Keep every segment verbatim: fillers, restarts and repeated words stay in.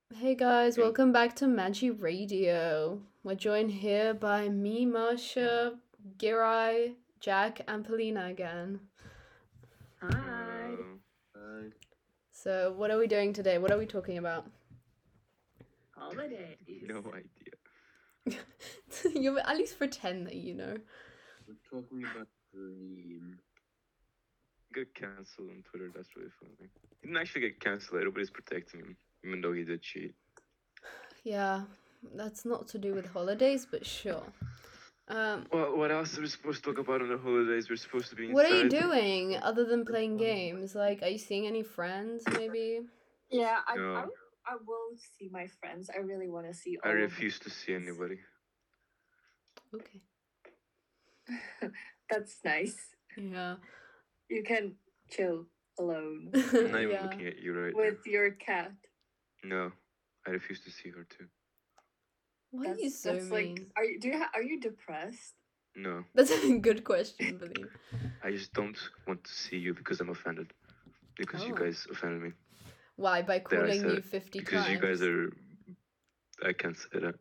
Hey guys, And welcome back to Magi Radio. We're joined here by me, Marsha, Girai, Jack, and Polina again. Hi. uh, Uh, So, what are we doing today? What are we talking about? Holidays. no idea. You at least pretend that you know. We're talking about Dream. Get cancelled on Twitter. That's really funny. He didn't actually get cancelled. Everybody's protecting him, even though he did cheat. Yeah, that's not to do with holidays, but sure. Um, Well, what else are we supposed to talk about on the holidays? We're supposed to be what are you inside. doing other than playing games? Like, are you seeing any friends, maybe? Yeah, I, No. I, I will see my friends. I really want to see I all refuse to see anybody. Okay. of That's nice. Yeah. You can chill alone I'm not even Yeah. looking at you right with your cat. now. No, I refuse to see her too. Why are That's you so that's mean? like. Are you do you ha- are you depressed? No, That's a good question, Billy. I just don't want to see you because I'm offended. Because you Oh. guys offended me. Why? By There, I calling said you it. fifty Because times? you guys are. I can't say that.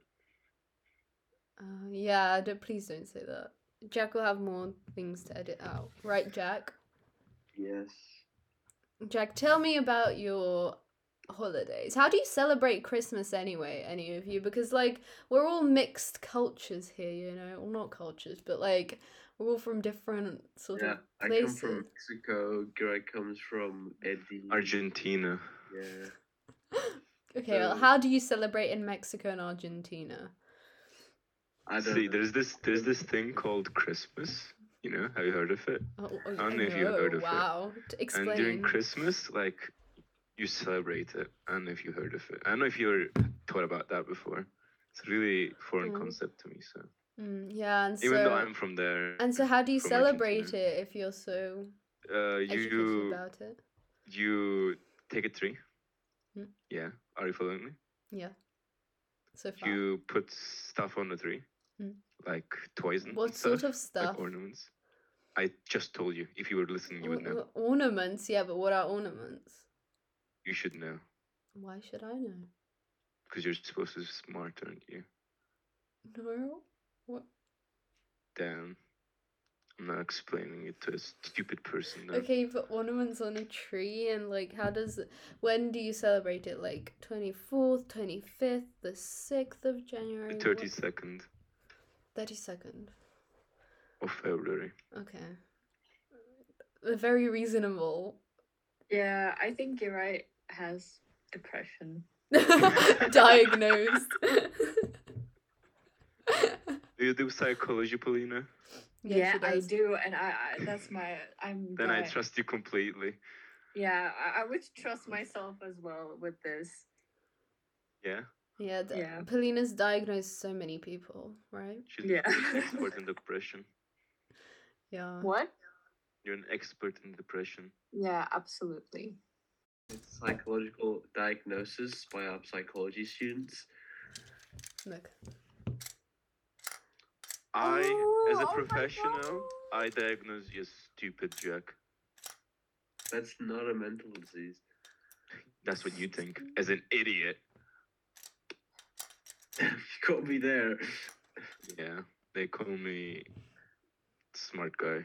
Uh, yeah, don't, please don't say that. Jack will have more things to edit out. Right, Jack? Yes. Jack, tell me about your holidays. How do you celebrate Christmas anyway, any of you? Because, like, we're all mixed cultures here, you know? Well, not cultures, but, like, we're all from different sort Yeah, of I places. come from Mexico. Greg comes from Eddie. Argentina. Yeah. Okay, well, So- how do you celebrate in Mexico and Argentina? I don't See, know. there's this there's this thing called Christmas. You know, have you heard of it? Oh, oh, I don't I know if you heard know, of it. wow. To explain. And during Christmas, like, you celebrate it. I don't know if you heard of it. I don't know if you ever thought about that before. It's a really foreign Mm. concept to me. So Mm, yeah, and even so though I'm from there, and so, how do you from celebrate Argentina, it if you're so uh, educated you about it? you take a tree. Hmm. Yeah, are you following me? Yeah. So far. You put stuff on the tree, Hmm. like toys and What stuff, sort of stuff? like ornaments. I just told you. If you were listening, you would know. Or- ornaments, yeah, but what are ornaments? You should know. Why should I know? Because you're supposed to be smart, aren't you? No. What? Damn. I'm not explaining it to a stupid person now. Okay, you put ornaments on a tree, and like, how does it, when do you celebrate it? Like twenty-fourth, twenty-fifth, the sixth of January? The thirty-second thirty-second. of February. Okay. Very reasonable. Yeah, I think you're right. Has depression. Diagnosed. Do you do psychology, Paulina? Yeah, Yeah, she I does. do, and I, I that's my I'm. Then I di- trust you completely. Yeah, I, I would trust myself as well with this. Yeah? Yeah, the, Yeah. Polina's diagnosed so many people, right? She's Yeah. an expert in depression. Yeah. What? You're an expert in depression. Yeah, absolutely. It's psychological diagnosis by our psychology students. Look. I, Oh, as a oh my professional, God. I diagnose you as stupid, Jack. That's not a mental disease. That's what you think, as an idiot. You got me there. Yeah, they call me smart guy.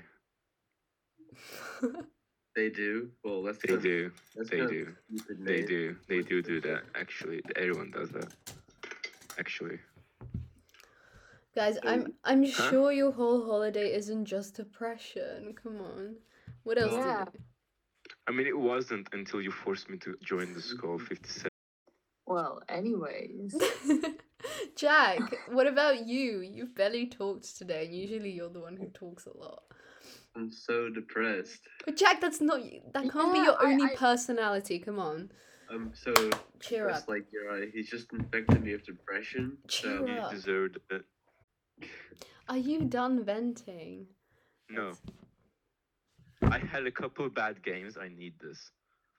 They do. Well, that's They kind of- do. that's They kind of do. stupid They name. do. They do do that. Actually, everyone does that. Actually, Guys, So- I'm I'm Huh? sure your whole holiday isn't just depression. Come on. What else Yeah. do I mean, it wasn't until you forced me to join the Skull fifty-seven. Well, anyways. you do? Jack, what about you? You've barely talked today, and usually you're the one who talks a lot. I'm so depressed. But Jack, that's not that can't be Yeah, your I- only I- personality. Come on. I'm so Cheer depressed. up. Like you're right. He's just infected me with depression. Cheer So You up. deserved it. Are you done venting? No. I had a couple bad games. I need this.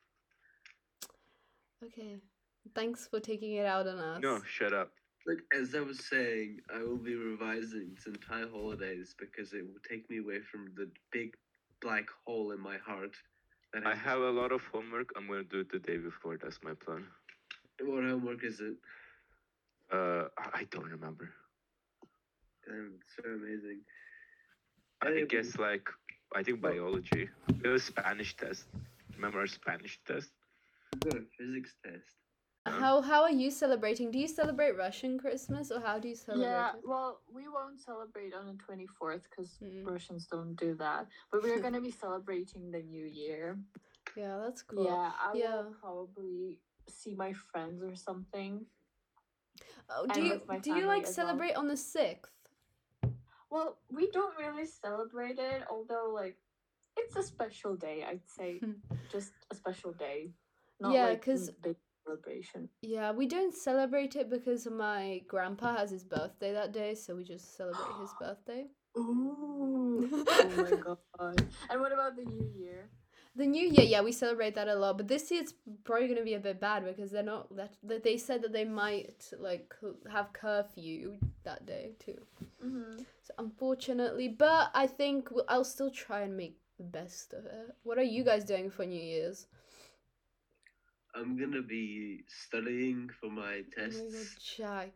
Okay. Thanks for taking it out on us. No, shut up. Like as I was saying, I will be revising this entire holidays because it will take me away from the big black hole in my heart. That I has- have a lot of homework. I'm gonna do it the day before. That's my plan. What homework is it? Uh, I I don't remember. Damn, it's so amazing. I Anyway, guess like I think Well- biology. It was Spanish test. Remember our Spanish test? we've got a physics test. Yeah. How how are you celebrating? Do you celebrate Russian Christmas or how do you celebrate Yeah, it? well, we won't celebrate on the twenty-fourth because Mm. Russians don't do that. But we're going to be celebrating the New Year. Yeah, that's cool. Yeah, I Yeah. will probably see my friends or something. Oh, do And you with my do you family like as well. celebrate on the sixth? Well, we don't really celebrate it, although, like, it's a special day, I'd say. Just a special day. Not Yeah, like 'cause- a big celebration. Yeah, we don't celebrate it because my grandpa has his birthday that day, so we just celebrate his birthday. Ooh. Oh my god. And what about the New Year? The New Year, yeah, we celebrate that a lot, but this year it's probably gonna be a bit bad because they're not that. that They said that they might like c- have curfew that day too. Mm-hmm. So unfortunately, but I think we'll, I'll still try and make the best of it. What are you guys doing for New Year's? I'm gonna be studying for my Oh my god, tests. Jack,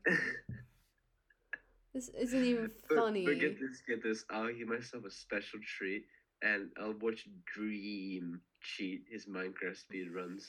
this isn't even But- funny. But get this, get this. I'll give myself a special treat, and I'll watch Dream cheat his Minecraft speed runs.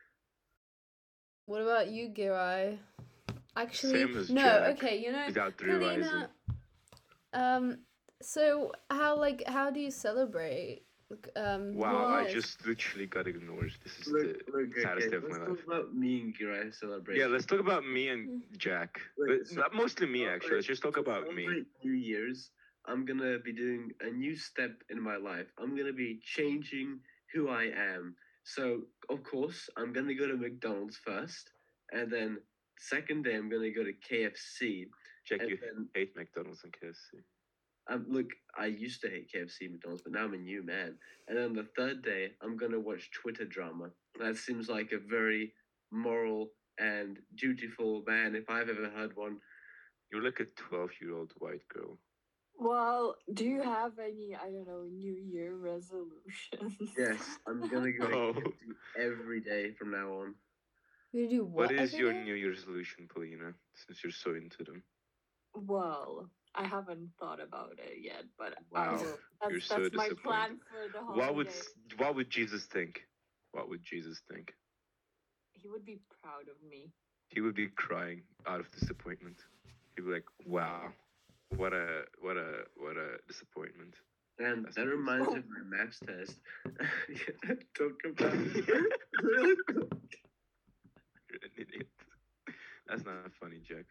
What about you, Girai? Actually, Same as no. Jack, Okay, you know, without the revising. Kalina. Um. So how like how do you celebrate? Like, Um. Wow, New I Year's? just literally got ignored. This is Look, the look, saddest okay, day of let's my talk life. about me and Girai celebration. Yeah, let's talk about me and Jack. Wait, But so- not mostly me actually. Let's just talk To about me. celebrate New Year's, I'm gonna be doing a new step in my life. I'm gonna be changing who I am. So of course, I'm gonna go to McDonald's first, and then second day I'm gonna go to K F C, Jack, and you then hate McDonald's and K F C. um, look, I used to hate K F C, McDonald's, but now I'm a new man. And then the third day, I'm gonna watch Twitter drama. That seems like a very moral and dutiful man, if I've ever heard one. You're like a twelve-year-old white girl. Well, do you have any, I don't know, New Year resolutions? Yes, I'm gonna go to Oh. K F C every day from now on. You do what? What is every your day? New Year's resolution, Paulina? Since you're so into them. Well, I haven't thought about it yet, but I Wow, will. That's, you're so that's my disappointed. plan for the holiday. What would s- what would Jesus think? What would Jesus think? He would be proud of me. He would be crying out of disappointment. He'd be like, "Wow, what a what a what a disappointment." And That's that nice. reminds me of my maths test. Talk about it. You're an idiot. That's not funny, Jack.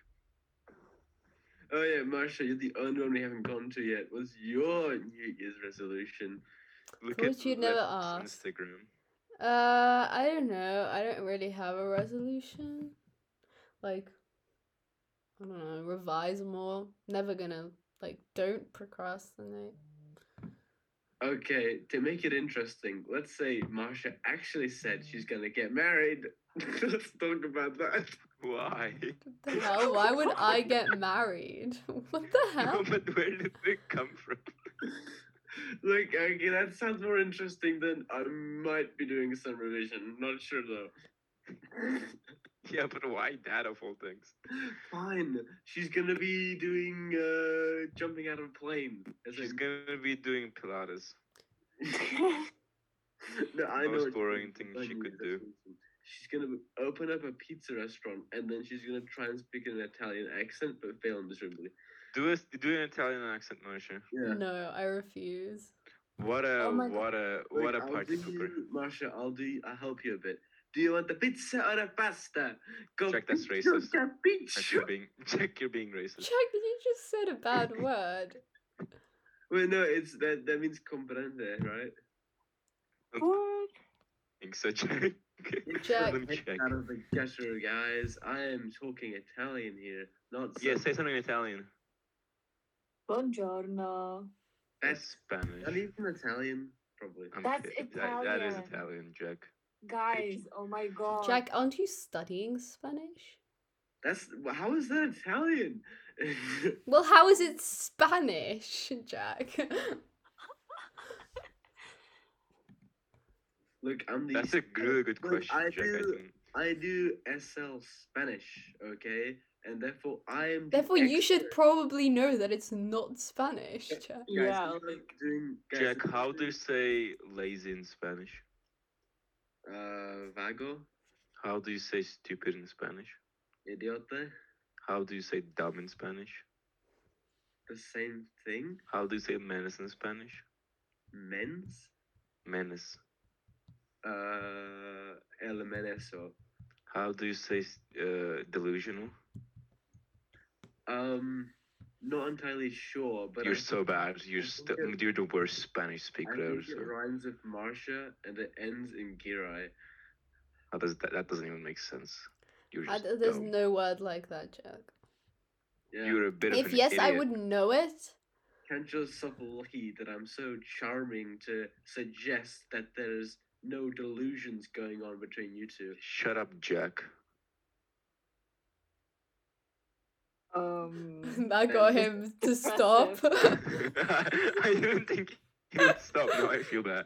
Oh yeah, Marsha, you're the only one we haven't gone to yet. What's your New Year's resolution? Look Thought at you'd never Left's ask. Instagram. Uh, I don't know. I don't really have a resolution. Like, I don't know, revise more. Never gonna, like, don't procrastinate. Okay, to make it interesting, let's say Marsha actually said she's gonna get married. Let's talk about that. Why? What the hell? Why would I get married? What the No, hell? but where did it come from? Like, okay, that sounds more interesting than I might be doing some revision. Not sure though. Yeah, but why that of all things? Fine. She's gonna be doing uh jumping out of a plane. As She's in- gonna be doing Pilates. no, I know. Most what boring she's thing gonna she do. could do. She's gonna open up a pizza restaurant and then she's gonna try and speak in an Italian accent but fail miserably. Do a do an Italian accent, Marsha. Yeah. No, I refuse. What a Oh my what a what a I'll party do pooper. you, Marsha, I'll do. I'll help you a bit. Do you want the pizza or the pasta? Go Check, that's pizza, racist. go Jack, pizza. you're being Jack, you're being racist. Jack, you just said a bad word. Well, no, it's that. That means comprende, right? What? Think so, Jack? Jack. Let me Get check. out of the gutter, guys. I am talking Italian here, not. Yeah, some- say something in Italian. Buongiorno. That's Spanish. not even Italian, probably. I'm That's kidding. That, that is Italian. Italian, Jack. Guys, oh my god. Jack, aren't you studying Spanish? That's how is that Italian? Well, how is it Spanish, Jack? Look, I'm the. That's a really good Look, question, I Jack. I do- think I do S L Spanish, okay, and therefore I am. the Therefore, you should expert. probably know that it's not Spanish, Jack. Guys, Yeah, I'm like doing. Guys, Jack, I'm how do you doing, say lazy in Spanish? uh vago, How do you say stupid in Spanish? idiota, How do you say dumb in Spanish? the same thing. How do you say menace in Spanish? Men's, Menace. uh, el meneso. How do you say uh, delusional? Um, not entirely sure, but You're I, so bad. You're I st- think it- you're the worst Spanish I speaker think ever. it So rhymes with Marsha and it ends in Girai. how does that? That doesn't even make sense. You're I, just there's dumb. no word like that, Jack. Yeah. You're a bit of If an yes, I idiot. would know it. Count yourself lucky that I'm so charming to suggest that there's no delusions going on between you two. Shut up, Jack. um That got This him to stop. I didn't think he would stop. Now I feel bad.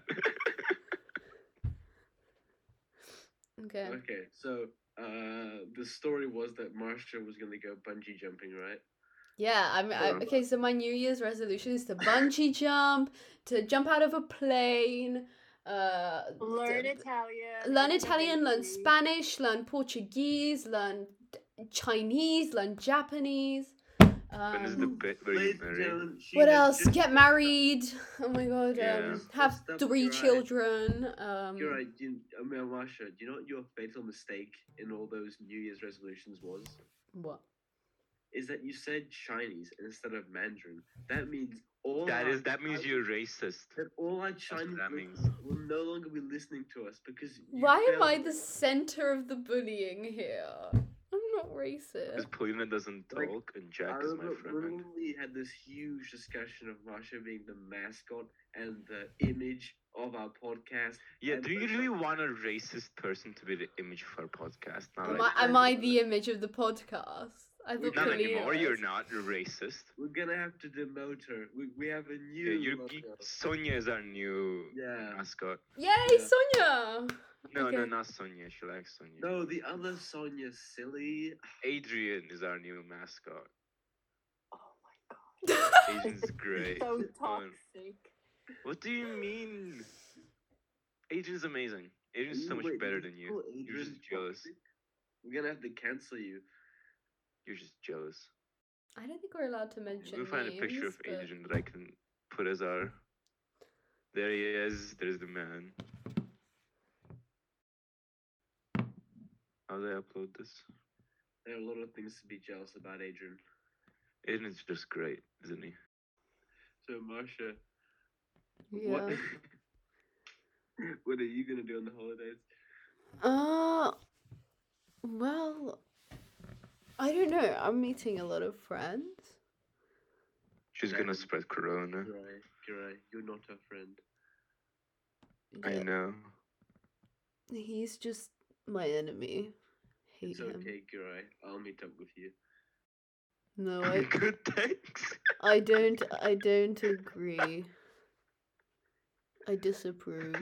Okay. Okay, so uh, the story was that Marsha was gonna go bungee jumping, right? Yeah, I mean, I, Um, okay, so my New Year's resolution is to bungee jump, to jump out of a plane, uh, learn d- Italian. learn open a Italian, learn bakery. Spanish, learn Portuguese, learn d- Chinese, learn Japanese. When is the Um, bit where you Ladies and marry? gentlemen, she what has else? just Get stepped married. Oh my god. Yeah. Um, Just have stepped three your eye. children. Up. Um, You're right. You, I mean, Marsha, do you know what your fatal mistake in all those New Year's resolutions was? what? Is that you said Chinese instead of Mandarin. That means all That our is that means Chinese- you're racist. that all our what Chinese that listeners means. will no longer be listening to us because you Why am failed I to- the center of the bullying here? I'm not racist. Because Polina doesn't Like, talk and I Jack is my remember friend. when we had this huge discussion of Marsha being the mascot and the image of our podcast. Yeah, and do you when- really want a racist person to be the image of our podcast? Not Am like I, am I the image of the podcast? I We- thought not Polina anymore. was. You're not. You're racist. We're gonna have to demote her. We, we have a new Yeah, you're, logo. you, Sonia is our new Yeah. mascot. Yay, Yeah. Sonia! No, no, Okay. not Sonia. She likes Sonia. No, the other Sonia silly. Adrian is our new mascot. Oh my god. Adrian's great. So Um, toxic. What do you mean? Adrian's amazing. Adrian's so much Wait, better did than you. call You're just Adrian jealous. toxic? We're gonna have to cancel you. You're just jealous. I don't think we're allowed to mention We'll find a picture of names, but- Adrian that I can put as our. There he is. There's the man. How do I upload this? There are a lot of things to be jealous about, Adrian. Adrian's just great, isn't he? So, Marsha, Yeah. what what are you gonna do on the holidays? Uh, well, I don't know. I'm meeting a lot of friends. She's Yeah. gonna spread corona. Girai, Girai, you're not a friend. I Yeah, know. He's just my enemy. Hate It's him. okay, Girai. I'll meet up with you. No, I, Good thanks. I don't. I don't agree. I disapprove.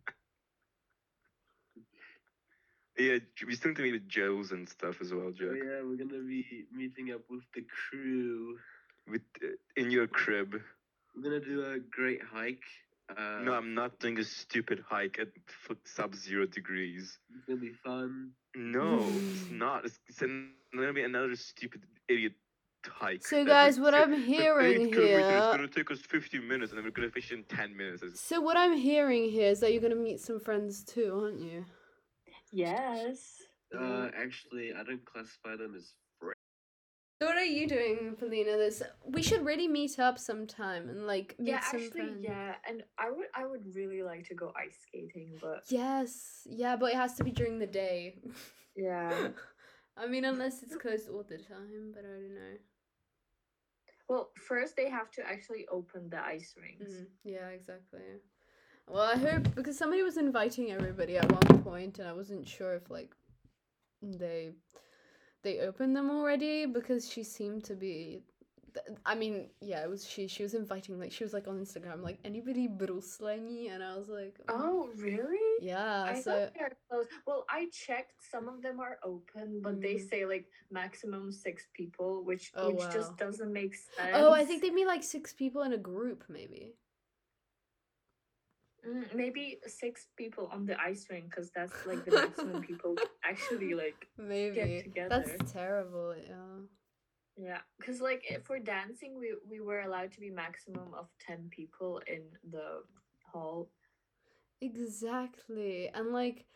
Yeah, we still need to meet with Joes and stuff as well, Oh Jack. yeah, we're gonna be meeting up with the crew. With uh, in your crib. We're gonna do a great hike. Uh, No, I'm not doing a stupid hike at f- sub-zero degrees. It's gonna be fun. No, it's not. It's, it's an, gonna be another stupid idiot hike. So, that guys, we what say, I'm "The hearing eight kilometers here- is gonna take us fifty minutes, and then we're gonna finish in ten minutes. It's- So what I'm hearing here is that you're gonna meet some friends too, aren't you? Yes. Uh, actually, I don't classify them as friends. So what are you doing, Polina? This we should really meet up sometime and like meet Yeah, some actually, friends. yeah, and I would, I would really like to go ice skating, but Yes, yeah, but it has to be during the day. yeah. I mean, unless it's closed all the time, but I don't know. Well, first they have to actually open the ice rinks. Mm, yeah, exactly. Well, I hope because somebody was inviting everybody at one point, and I wasn't sure if like they they opened them already because she seemed to be th- I mean, yeah, it was she. She was inviting, like, she was like on Instagram, like, anybody Bruslengi, and I was like, oh, Oh, really? yeah. I So thought they're closed. Well, I checked. Some of them are open, but they Mm. say like maximum six people, which Oh, which wow. just doesn't make sense. oh, I think they mean like six people in a group, maybe. Mm, maybe six people on the ice rink, because that's like the maximum people can actually like Maybe together. that's terrible. Yeah. Yeah, because like eh, for dancing, we we were allowed to be maximum of ten people in the hall. Exactly. And like,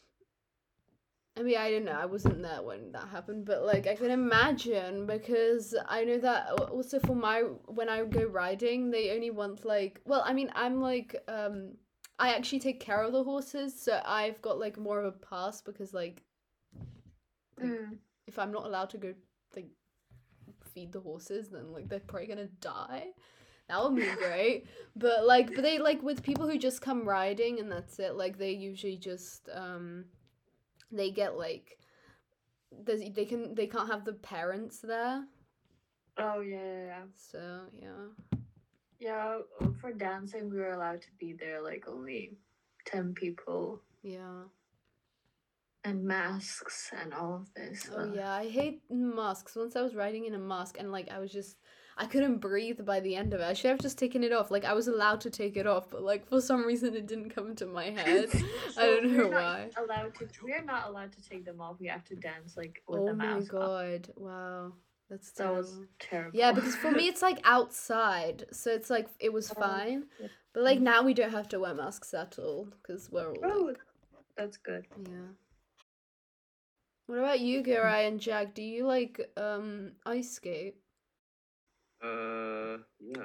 I mean, I don't know. I wasn't there when that happened, but like, I can imagine because I know that al- also for my when I go riding, they only want like, well, I mean, I'm like, um, I actually take care of the horses, so I've got like more of a pass because like, like Mm. if I'm not allowed to go like feed the horses, then like they're probably gonna die. That would be great. But like, but they like with people who just come riding and that's it. Like they usually just um, they get like, there's they can they can't have the parents there. Oh yeah, yeah, yeah. So yeah. Yeah, uh, for dancing, we were allowed to be there like only ten people, Yeah. and masks and all of this. Oh uh, yeah, I hate masks. Once I was riding in a mask and like I was just I couldn't breathe by the end of it. I should have just taken it off. Like I was allowed to take it off, but like for some reason it didn't come to my head. I So don't we're know not why. allowed to. We're not allowed to take them off. We have to dance like with Oh the my mask on. god. Wow. That's That was terrible. terrible. Yeah, because for me it's like outside, so it's like it was Oh, fine. yeah. But like now we don't have to wear masks at all because we're all Oh, like, that's good. yeah. What about you, Girai and Jack? Do you like um ice skate? Uh, yeah.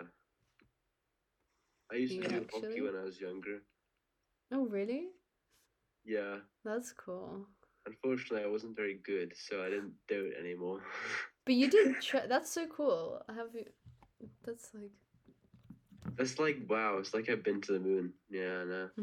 I used Do to you do hockey actually? when I was younger. Oh, really? Yeah. That's cool. Unfortunately, I wasn't very good, so I didn't do it anymore. But you did try. That's so cool. Have you? That's like. It's like, wow, it's like I've been to the moon. Yeah, I know.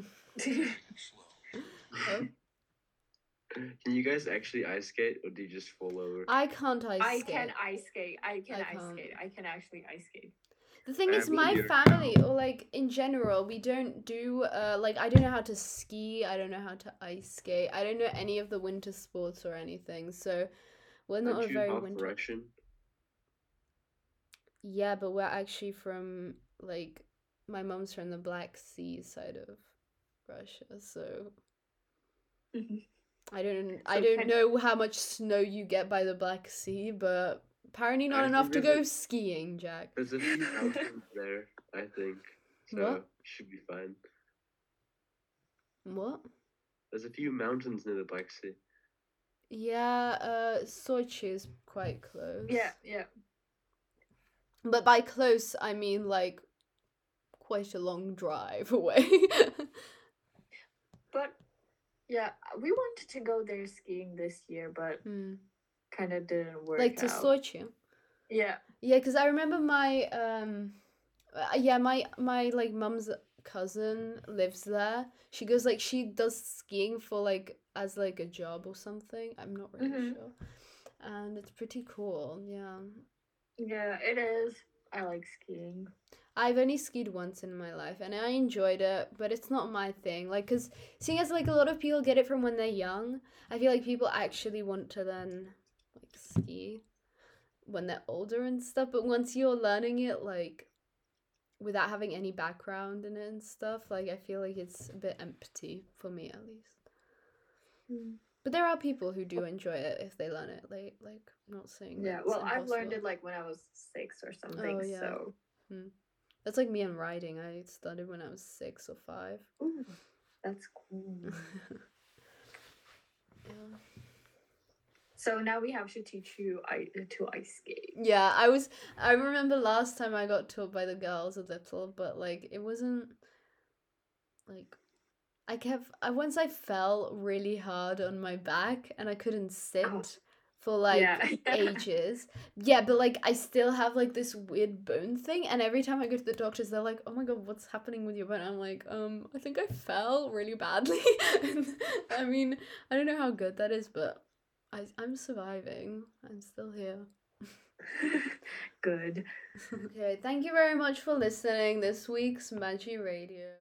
Oh, Can you guys actually ice skate, or do you just fall over? I can't ice I skate. can ice skate. I can I ice can't. skate. I can actually ice skate. The thing I is, have my ear family, now. or like in general, we don't do uh like I don't know how to ski. I don't know how to ice skate. I don't know any of the winter sports or anything. So we're not Aren't a you very half winter. Russian? Yeah, but we're actually from like my mom's from the Black Sea side of Russia, so I don't I So don't can- know how much snow you get by the Black Sea, but apparently not I enough think to there's go a- skiing, Jack. There's a few mountains there, I think. So What? should be fine. What? There's a few mountains near the Black Sea. Yeah, uh Sochi is quite close. Yeah, yeah. But by close I mean like quite a long drive away. But yeah, we wanted to go there skiing this year, but Hmm. kind of didn't work Like to out. Sochi. Yeah. Yeah, because I remember my um, uh, yeah, my my like mum's cousin lives there. She goes like she does skiing for like as like a job or something. I'm not really Mhm. sure, and it's pretty cool. Yeah, Yeah, it is. I like skiing. I've only skied once in my life, and I enjoyed it, but it's not my thing. Like, cause seeing as like a lot of people get it from when they're young, I feel like people actually want to then like ski when they're older and stuff, but once you're learning it like without having any background in it and stuff, like I feel like it's a bit empty for me at least. But there are people who do enjoy it if they learn it late, like I'm not saying Yeah, that's well, I've learned impossible. it like when I was six or something, Oh, yeah. so. That's like me and riding. I started when I was six or five. Ooh, that's cool. Yeah. So now we have to teach you I- to ice skate. Yeah, I was. I remember last time I got taught by the girls a little, but like it wasn't like I kept. I once I fell really hard on my back and I couldn't sit Oh. for like Yeah. ages. Yeah, but like I still have like this weird bone thing, and every time I go to the doctors, they're like, "Oh my god, what's happening with your bone?" I'm like, um, I think I fell really badly. I mean, I don't know how good that is, but I I'm surviving. I'm still here. Good. Okay, thank you very much for listening this week's Magi Radio.